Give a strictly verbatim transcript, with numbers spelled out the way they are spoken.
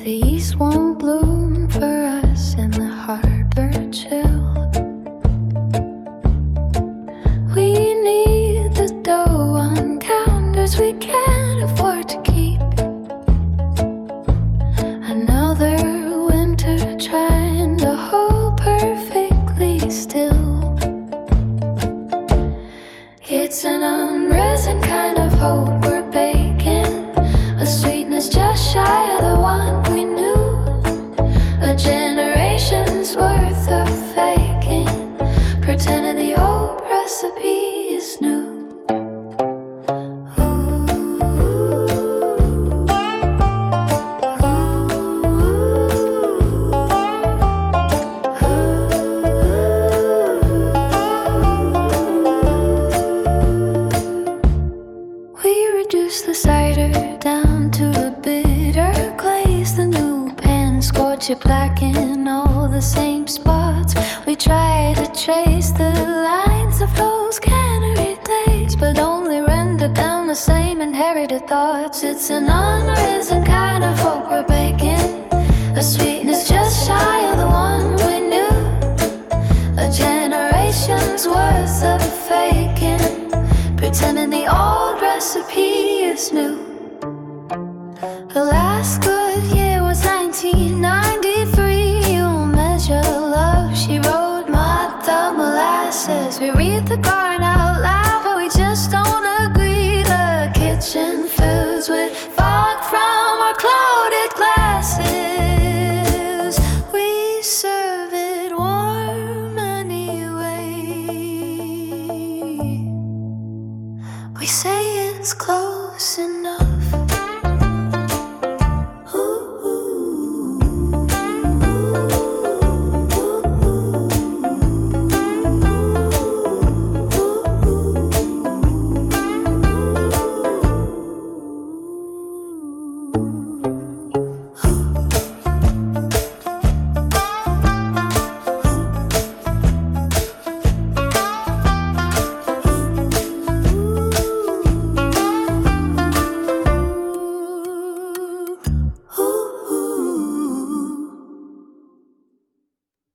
The east won't bloom for us in the harbor chill. We need the dough on counters we can't afford to keep. Another winter trying to hold perfectly still. It's an unrisen kind of hope we're baking, a sweetness just shy of the one we knew. A generation's worth of faking, pretending the old recipe is new. The cider down to a bitter glaze. The new pen scorch it black in all the same spots. We try to trace the lines of those cannery days, but only render down the same inherited thoughts. It's an unrisen kind of